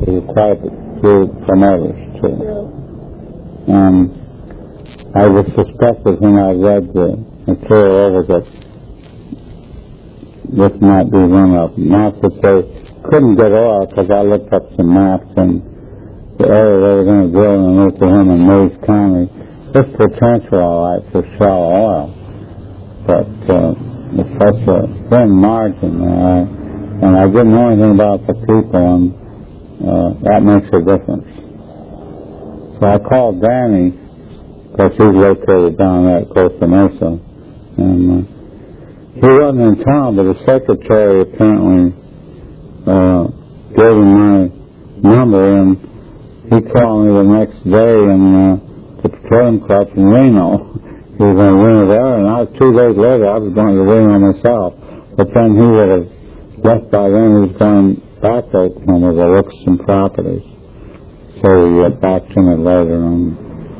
is quite a few promoters too. Yeah. And I was suspected when I read the material over that this might be one of them. Not that they couldn't get oil, because I looked up some maps and the area they were going to drill in Oklahoma and Mays County. There's potential, all right, for shallow oil, but it's such a thin margin there, and I didn't know anything about the people, and that makes a difference. So I called Danny, because he's located down there at Costa Mesa, and he wasn't in town, but the secretary apparently gave him my number, and he called me the next day in the Petroleum Club in Reno. He was going to Reno there, and 2 days later I was going to Reno myself. But then he would have left by then. He was going back to Oklahoma to look at some properties. So he got back to me later and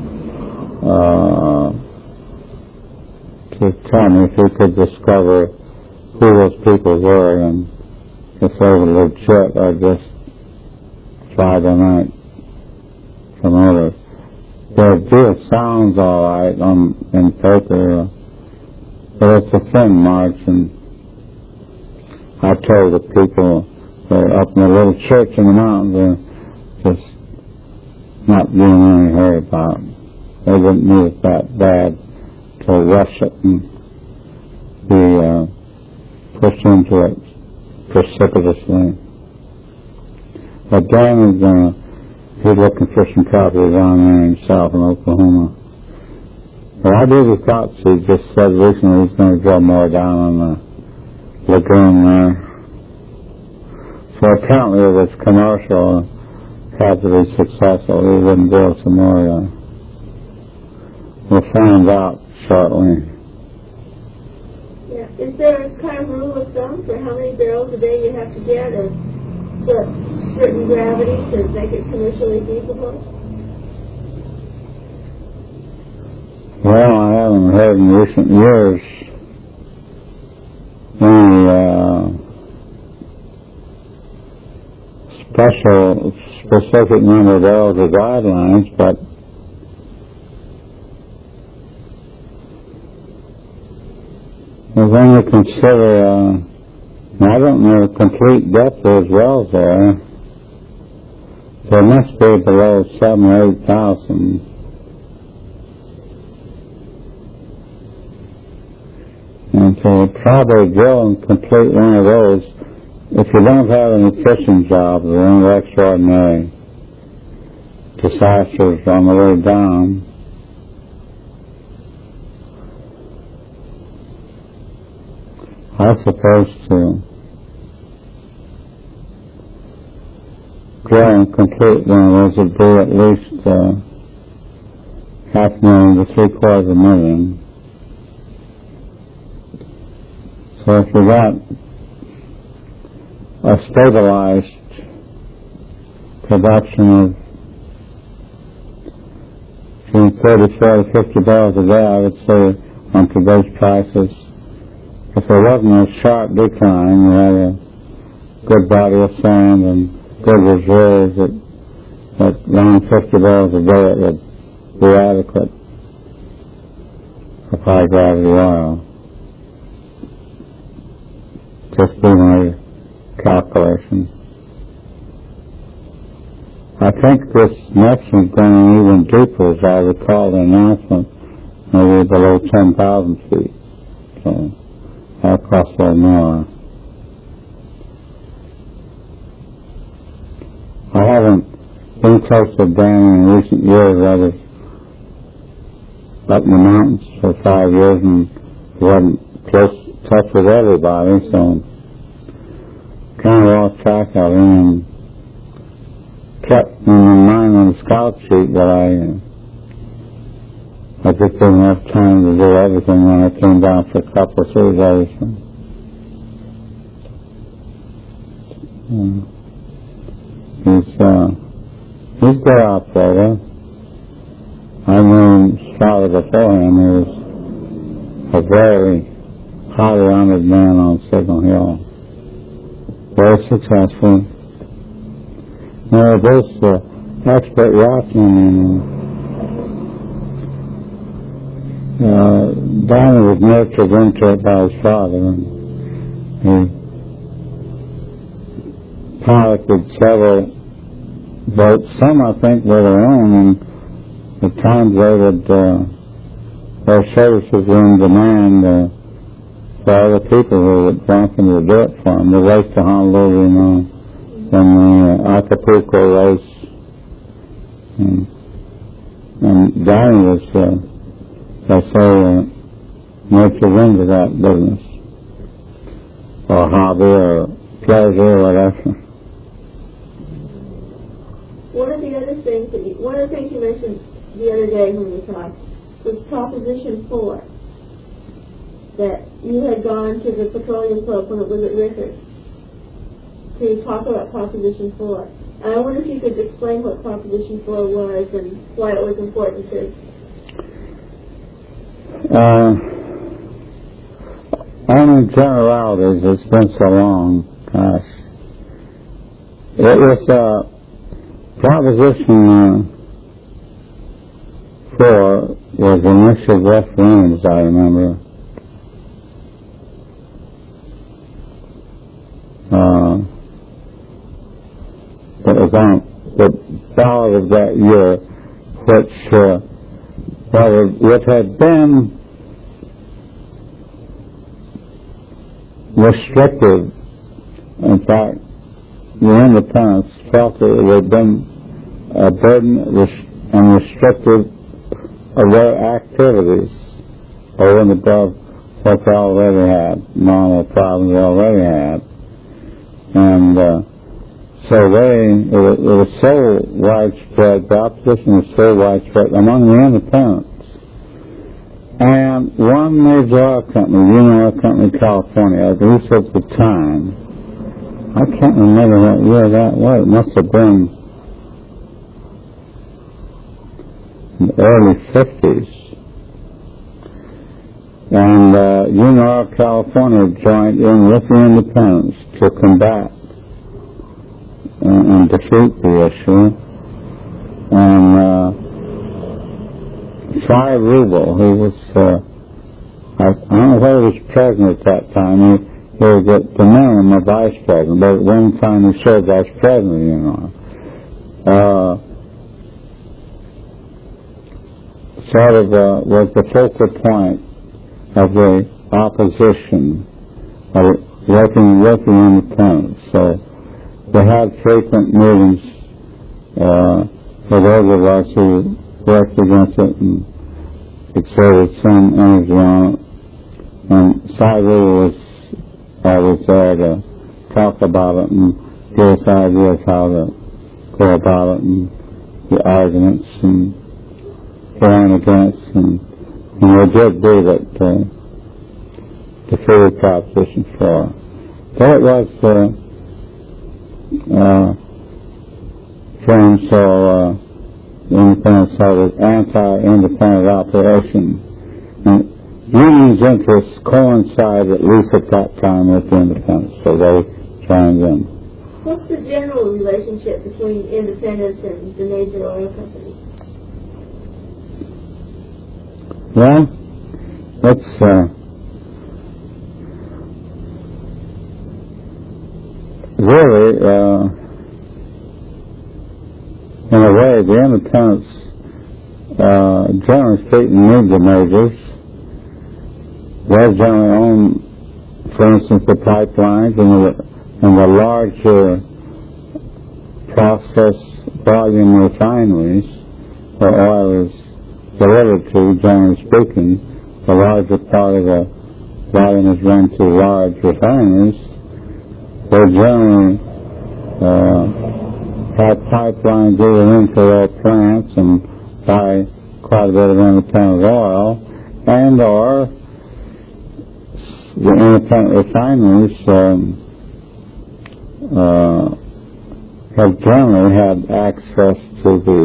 to tell me if he could discover who those people were and if they were legit or just Friday night promoters. The deal sounds all right in paper, but it's a thin margin. I told the people that are up in the little church in the mountains, they're just not being any hurry about it. They didn't need it that bad to rush it and be pushed into it precipitously. But Dan is he's looking for some property down there himself in Oklahoma. But I really thought he just said recently he's going to drill more down on the lagoon there. So apparently it was commercial, had to be successful. He wouldn't drill some more. We'll find out shortly. Yeah. Is there a kind of rule of thumb for how many barrels a day you have to get, or certain gravity to make it commercially feasible? Well, I haven't heard in recent years any specific number of barrels or guidelines, but when you consider I don't know the complete depth of those wells there. There must be below 7,000 or 8,000. And so probably drill and complete one of those. If you don't have any fishing jobs or any extraordinary disasters on the way down, I suppose to drill and complete one of those would be at least $500,000 to $750,000. So if you got a stabilized production of between 30, 40, 50 barrels a day, I would say on today's prices, if there wasn't a sharp decline, you had a good body of sand and good reserves at around 50 barrels a day, it would be adequate for high gravity oil. Just be my calculation. I think this next one's going even deeper, as I recall the announcement, maybe below 10,000 feet. So that'll cost a little more. I haven't been close to Danny in recent years. I was up in the mountains for 5 years and wasn't close touch with everybody, so kind of lost track of him and kept in mind on the scout sheet that I just didn't have time to do everything when I came down for a couple of 3 days. He's a good operator. I knew him solid beforehand. He was a very highly honored man on Signal Hill. Very successful. This expert yachtsman, Donnie was nurtured into it by his father, and he piloted several boats. Some, I think, were their own, and at times they would, their services were in demand for other people who would want them to do it for them. The race to Honolulu, from the Acapulco race, and Donnie was, they say, nurtured into that business, or hobby, or pleasure, or whatever. One of the things you mentioned the other day when we talked was Proposition 4, that you had gone to the Petroleum Club when it was at Rickards to talk about Proposition 4. And I wonder if you could explain what Proposition 4 was and why it was important to. Only generalities, it's been so long, gosh. It was Proposition 4 was an issue of referendums, I remember. It was on the ballot of that year, which had been restrictive. In fact, the independents felt that it had been a burden and restrictive of their activities over and above what they already had, normal problems they already had. And so it was so widespread, the opposition was so widespread among the independents. And one major oil company, Oil Company California, at least at the time, I can't remember what year that was, it must have been in the early 50s. And Oil California joined in with the independents to combat and defeat the issue. And Cy Rubel, who was, I don't know whether he was president at that time, he was at the minimum a vice president, but at one time he served as president, was the focal point of the opposition, working with the independents. So they had frequent meetings with those of us who worked against it and exerted some energy on it. And Cy Rubel was always there to talk about it and give us ideas how to go about it, and the arguments and for and against, and we did beat it, defeated Proposition 4. But it was framed so the independents held an anti-independent operation. And unions' interests coincided, at least at that time, with the independents, so they joined in. What's the general relationship between independents and the major oil companies? Well, it's really, in a way, the independents, generally speaking, need the majors. They generally own, for instance, the pipelines and the larger process volume refineries where oil is delivered to, generally speaking. The larger part of the volume is run through large refineries. They generally have pipelines either into their plants and buy quite a bit of independent oil, and or the independent refineries have generally had access to the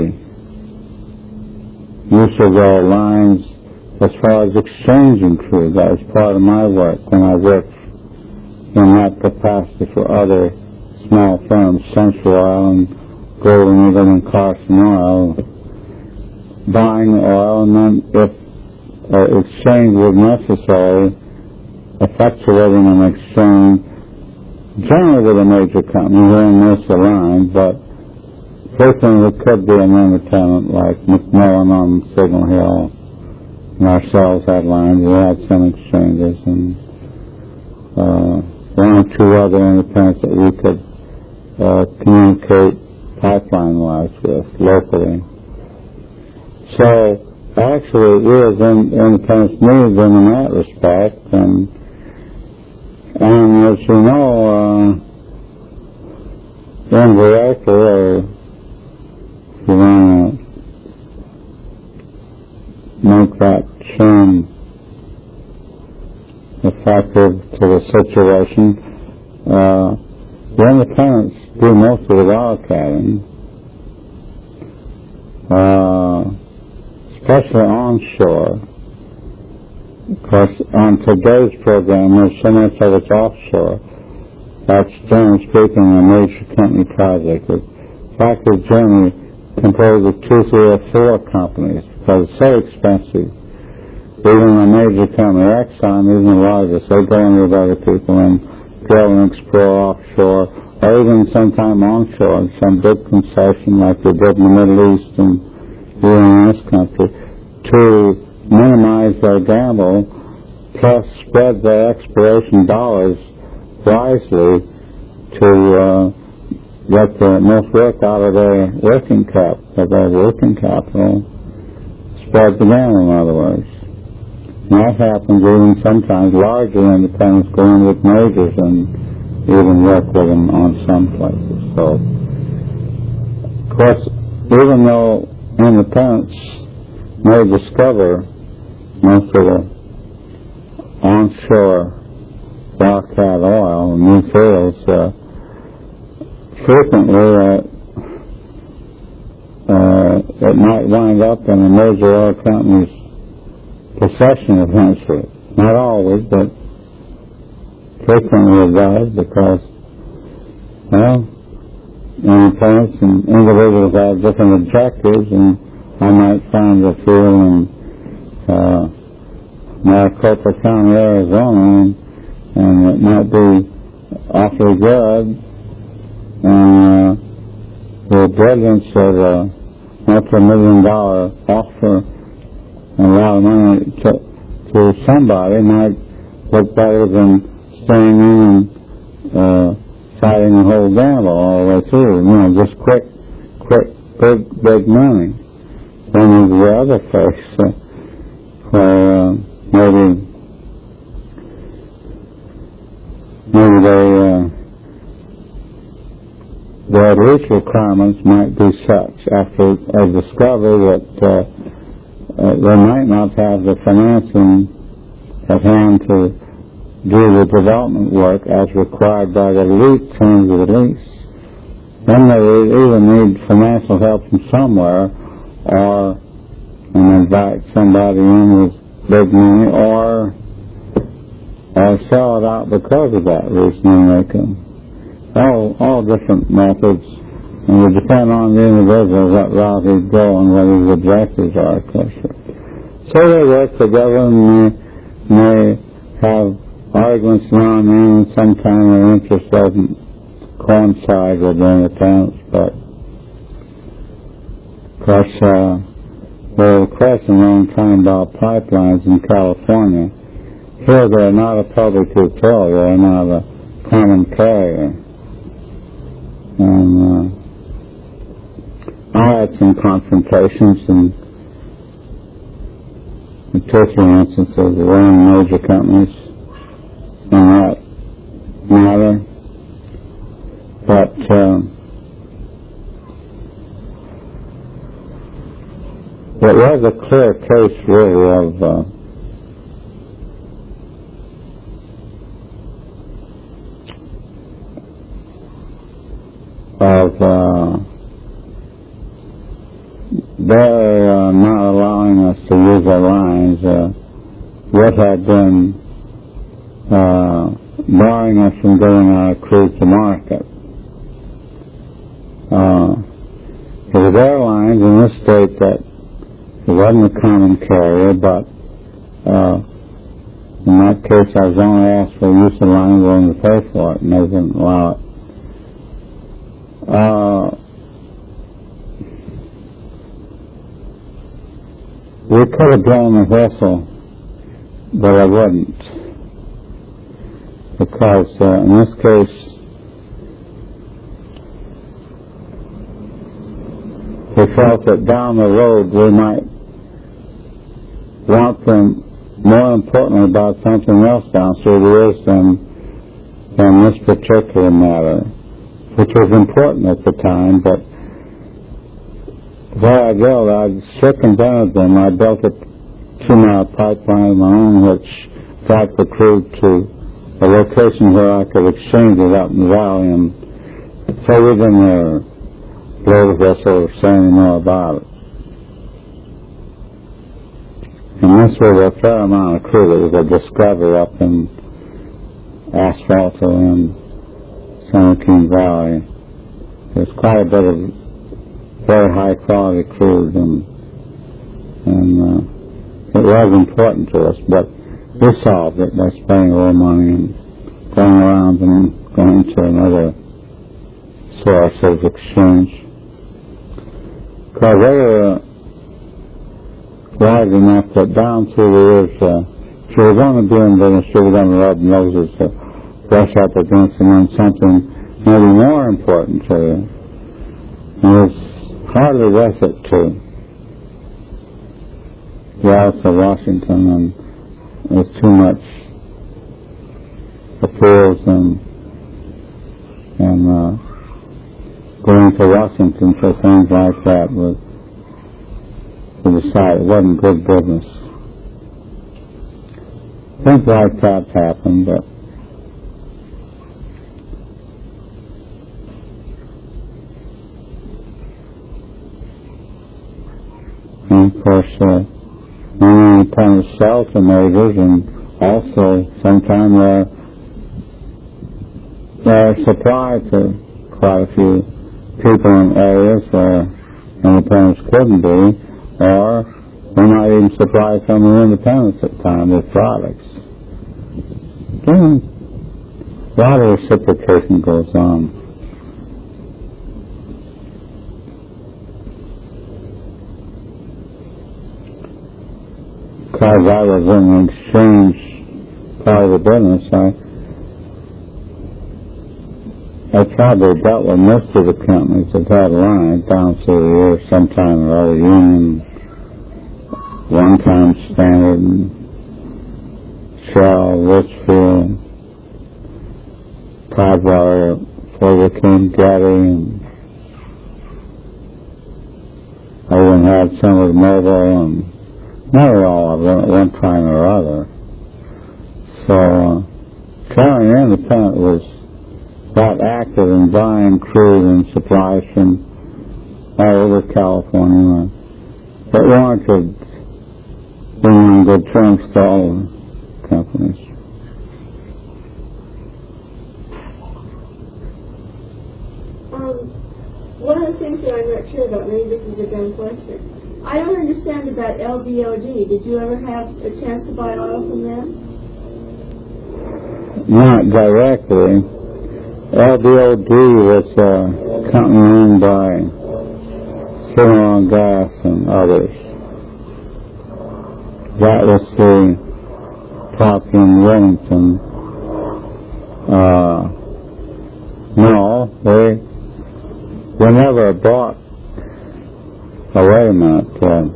use of their lines as far as exchanging crude. That was part of my work when I worked in that capacity for other small firms, Central Oil and Golden Eagle and Carson Oil, buying oil, and then if exchange was necessary, effectuating an exchange, generally with a major company, we're in this line, but frequently it could be an independent like McMillan on Signal Hill, and ourselves had lines. We had some exchanges, and one or two other independents that we could communicate pipeline-wise with locally. So actually, we as independents needed them in that respect, and as you know, indirectly, or if you want to make that term effective to the situation, the independents do most of the wildcatting, especially onshore. Of course, on today's program, there's so much of it's offshore. That's, generally speaking, a major company project. In fact, it's generally composed of 2, 3, or 4 companies because it's so expensive. Even a major company, Exxon, isn't the largest. They go in with other people and drill and explore offshore, or even sometime onshore, some big concession like they did in the Middle East and here in this country, to minimize their gamble, plus spread their exploration dollars wisely to get the most work out of their working capital, spread the gamble, in other words. And that happens even sometimes larger independents go in with majors and even work with them on some places. So, of course, even though independents may discover most of the onshore wildcat oil and new fields, frequently it might wind up in a major oil company's possession eventually. Not always, but frequently it does, because, well, independents and individuals have different objectives, and I might find a field in Maricopa County, Arizona, and it might be awfully good, and the brilliance of a multi-million-dollar offer and a lot of money to somebody might look better than staying in and fighting the whole gamble all the way through. Just quick, big money. Then there's the other face where maybe their reach requirements might be such after a discovery that they might not have the financing at hand to do the development work as required by the terms of the lease. Then they either need financial help from somewhere, or invite somebody in with big money, or sell it out because of that reason, and they can. All different methods, and it would depend on the individual what route he'd go and what his objectives are, of course. So they work together, and they have arguments now and then, and sometimes their interest doesn't coincide with the independence, but of course, there was a question a long time about pipelines in California. Here they're not a public utility, they're not a common carrier. And I had some confrontations in 2 or 3 instances of running major companies in that matter. But it was a clear case really of they're not allowing us to use our lines. What had been barring us from getting our crude to market. There's airlines in this state that it wasn't a common carrier, but in that case I was only asked for use of the line willing to pay for it, and they didn't allow it. We could have blown the whistle, but I wouldn't, because in this case we felt that down the road we might want them more importantly about something else down through the years than this particular matter, which was important at the time, but where I built, I circumvented them. I built a 2-mile pipeline of my own, which got the crude to a location where I could exchange it up in the valley, and so we didn't blow the whistle or say any more about it. And this was a fair amount of crude. It was a discovery up in Asphalto in San Joaquin Valley. There's quite a bit of very high quality crude, and it was important to us, but we solved it by spending a little money and going around and going to another source of exchange. Because they were wide enough that down through the years, she was only doing business, she was going to rub noses to brush up against them on something maybe more important to you. It was hardly worth it to go out to Washington, and there's too much appeals and going to Washington for things like that was to decide it wasn't good business. Things like that happened, but and of course many kind of sell to neighbors, and also sometimes they're supplied to quite a few people in areas where independents couldn't be, or we might even supply some of the independents at the time with products. A lot of reciprocation goes on. Because I was in the exchange part of the business, I probably dealt with most of the companies that had lines down through the years, sometime or other, Union, one-time Standard, Shell, Litchfield, Tidewater, before they came Getty, and I even had some of the Mobile, and never all of them at one time or other. So, Carrying Independent was that active in buying crude and supplies from all over California. But wanted being on good terms to all the companies. One of the things that I'm not sure about, maybe this is a dumb question. I don't understand about LBOD. Did you ever have a chance to buy oil from them? Not directly. LBOD was a company owned by Cimarron Gas and others. That was the property in Wellington. No, we never bought. Oh, wait a minute.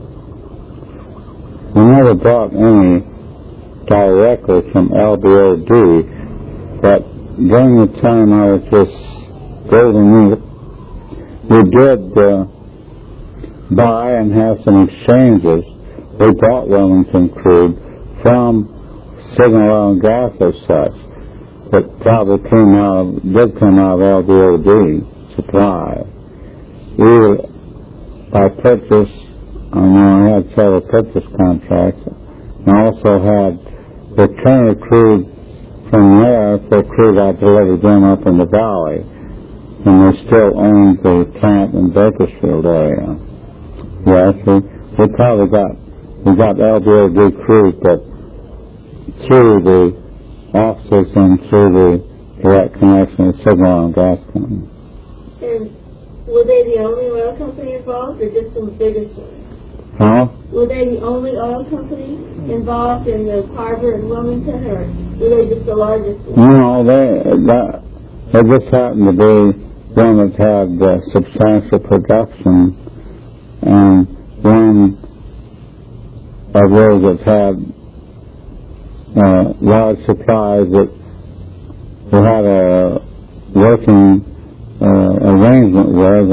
We never bought any directly from LBOD, but during the time I was just building it, we did buy and have some exchanges. We bought Wellington crude from Signal Oil and Gas as such, but probably did come out of LBOD supply. Either by purchase, I had several purchase contracts, and also had return of crude from there for crude I delivered them up in the valley. and they still owned the plant in Bakersfield area. Yes, we probably got LBOD crews, but through the offices and through the direct connection with Signal Oil and Gas Company. And were they the only oil company involved, or just the biggest one? Huh? Were they the only oil company involved in the harbor in Wilmington, or were they just the largest one? No, they just happened to be one that had substantial production, and one of those that had large supplies that we had a working arrangement with,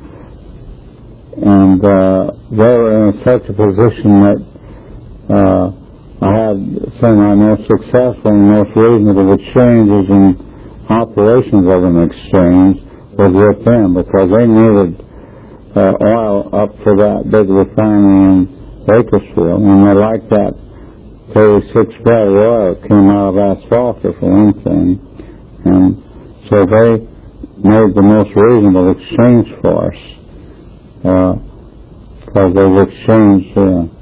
and they were in such a position that I had some of my most successful and most reasonable exchanges and operations of an exchange was with them, because they needed oil up for that big refinery in Bakersfield, and they liked that 36 barrel oil that came out of Asphalta for one thing, and so they made the most reasonable exchange for us, because those exchanges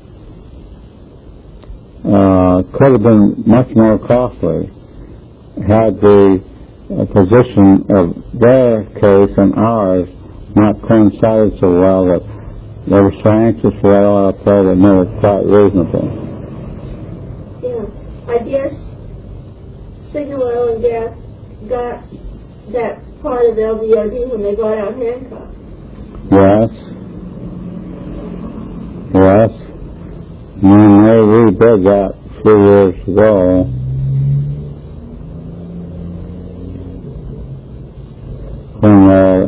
could have been much more costly had the position of their case and ours not coincided so well, that they were so anxious for that oil up there that made it quite reasonable. Yeah, I guess Signal Oil and Gas got that part of LBOD when they bought out Hancock. Yes. Yes. And they redid that a few years ago. When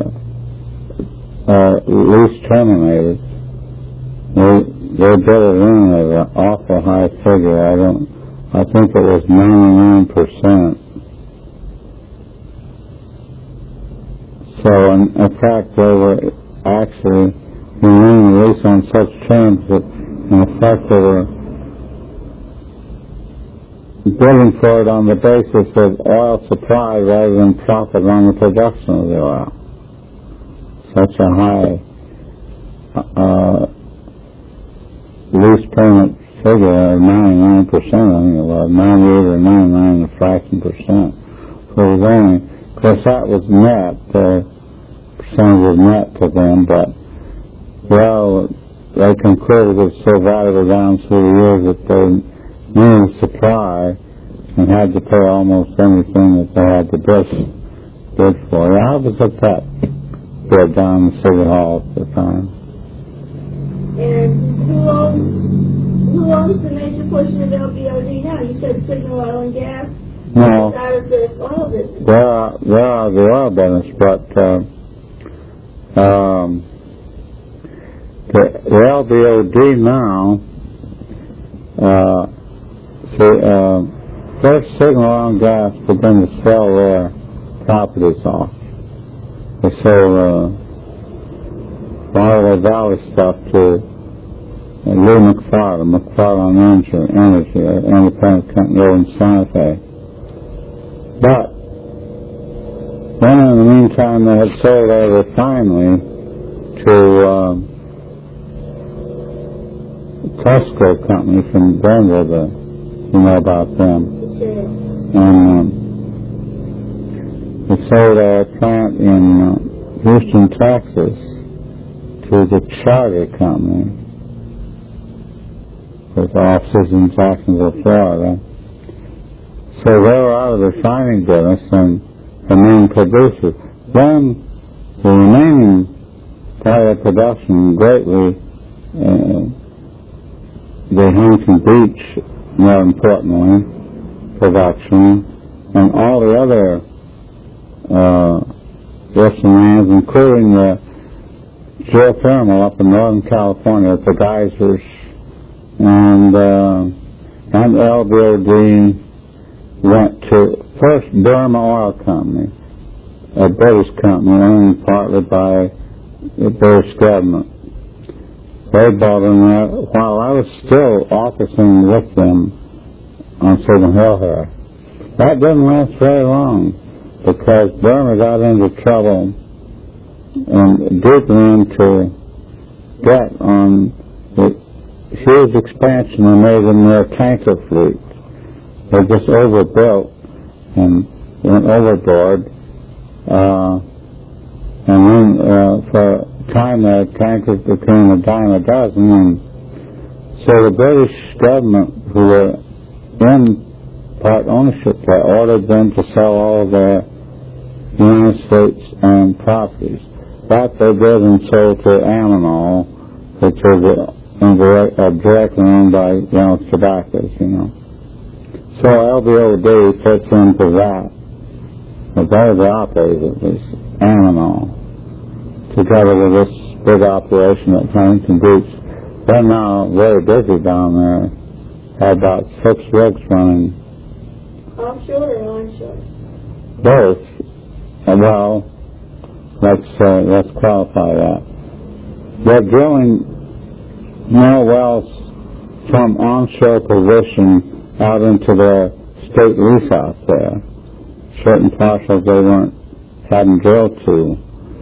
lease terminated, they did it in at an awful high figure. I think it was 99%. So in fact they were actually renewing the lease on such terms that in effect they were bidding for it on the basis of oil supply rather than profit on the production of the oil. Such a high lease payment figure of 99%, I think it was, 98 or 99 and a fraction percent. So it was only, of course that was net, the percentage was net to them, but well, they concluded it was so valuable down through the years that they needed supply and had to pay almost anything that they had to bid for. I was at that bid down in City Hall at the time. And who owns the major portion of LBOD now? You said Signal Oil and Gas? No. Out of the oil business. They are the oil business, but the LBOD now, first Signal Oil and Gas began to sell their properties off. They sold all their Valley stuff to Lou McFarland Energy, an independent company over in Santa Fe. But then in the meantime they had sold their refinery to Tesco Company from Denver, you know about them. Sure. And they sold a plant in Houston, Texas to the Charter Company with offices in Jacksonville, Florida. So they were out of the refining business and the main producer. Then the remaining part of production greatly the Huntington Beach, more importantly, production, and all the other western lands, including the geothermal up in Northern California at the geysers, and LBOD went to first Burma Oil Company, a British company owned partly by the British government. They bought them there while I was still officing with them on Signal Hill here. That didn't last very long because Burma got into trouble and deeply into debt on the huge expansion they made in their tanker fleet. They just overbuilt and went overboard. And then for a time their tankers became a dime a dozen. And so the British government, who were in part ownership there, ordered them to sell all their United States owned properties. That they did and sold to Amonal, which was directly owned by Reynolds Tobaccos, you know. So LBOD fits into that. But they're the operators, at least, Amonal, together with this big operation at Huntington Beach. They're now very busy down there. Have about 6 rigs running. Offshore or onshore? Both. Well, let's qualify that. They're drilling more wells from onshore position out into their state lease out there. Certain parcels they hadn't drilled to.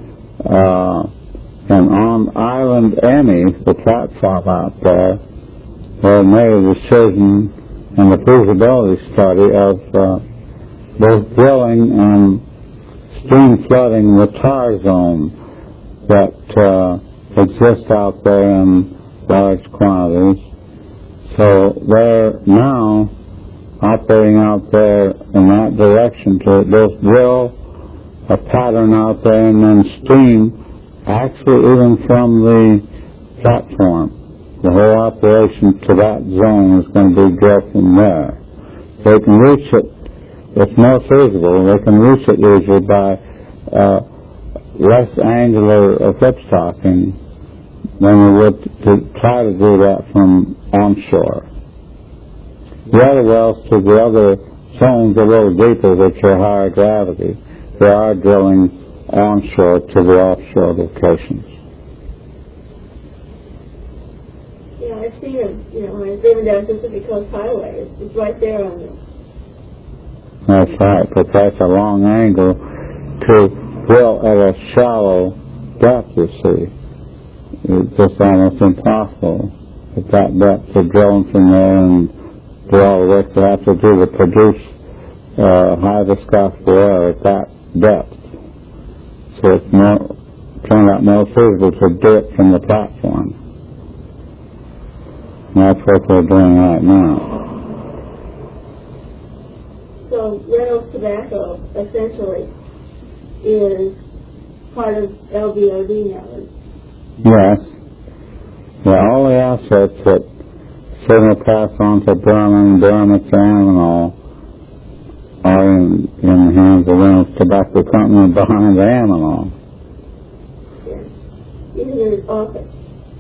And on Island Emmy, the platform out there, they made a decision and the feasibility study of both drilling and stream flooding the tar zone that exists out there in large quantities. So they're now operating out there in that direction to both drill a pattern out there and then stream, actually even from the platform. The whole operation to that zone is going to be drilled from there. They can reach it, it's more feasible, they can reach it usually by less angular whipstocking than we would to try to do that from onshore. The other wells to the other zones a little deeper, which are higher gravity, they are drilling onshore to the offshore locations. Yeah, I see them, when I've driven down Pacific Coast Highway, it's right there on the... That's right, but that's a long angle to drill at a shallow depth, you see. It's just almost impossible at that depth to drill from there and do all the work they have to do to produce high viscosity air at that depth. So it's turned out more feasible to do it from the platform. And that's what they're doing right now. So Reynolds Tobacco essentially is part of LBOD now. Yes. Yeah, all the assets that Signal pass on to Berman, Dermot, and Amonal are in the hands of Reynolds Tobacco Company behind the Amonal. Yeah. In your office.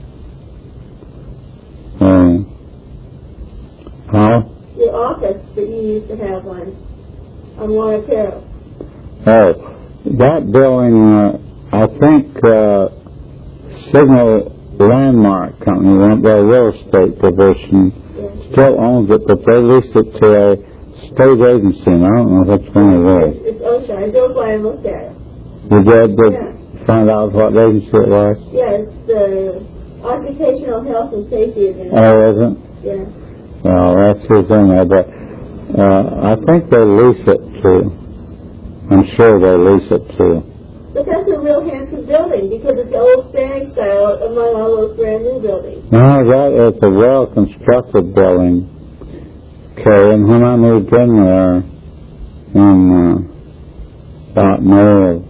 How? Your office that you used to have on Wanakero. Oh, that building, I think Signal Landmark Company, their real estate division, still owns it, but they leased it to a state agency, and I don't know which one it is. It's OSHA. I drove by and looked at it. You did? Find out what agency it was? Yeah, it's the Occupational Health and Safety Administration. Oh, is it? Yeah. Well, that's who's in there, but I think they lease it to. I'm sure they lease it to. But that's a real handsome building because it's the old Spanish style among all those brand new buildings. No, that is a well-constructed building, Kay. And when I moved in there in about May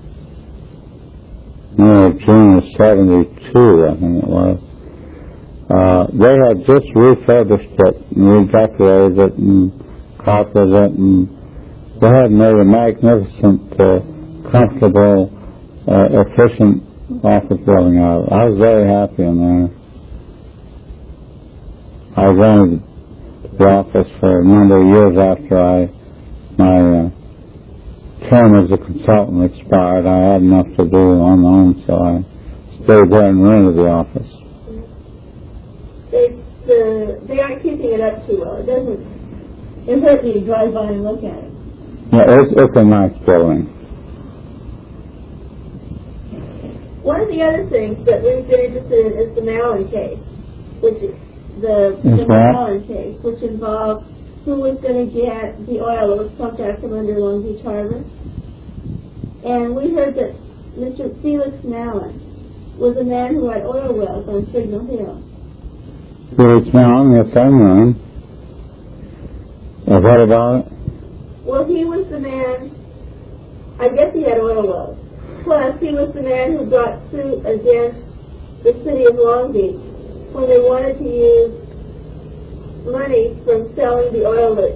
of June of 72, I think it was, they had just refurbished it and redecorated it and carpeted it, and they had made a magnificent, comfortable, efficient office building out of it. I was very happy in there. I rented the office for a number of years after my term as a consultant expired. I had enough to do on my own, so I stayed there and rented the office. They aren't keeping it up too well. It hurt me to drive by and look at it. Yeah, it's a nice building. One of the other things that we've been interested in is the Mallon case, which is the Mallon case, which involved who was going to get the oil that was pumped out from under Long Beach Harbor. And we heard that Mr. Felix Mallon was a man who had oil wells on Signal Hill. Felix Mallon, yes, I know him. What about it? Well, he was the man, I guess he had oil wells. Plus, he was the man who brought suit against the city of Long Beach when they wanted to use money from selling the oil that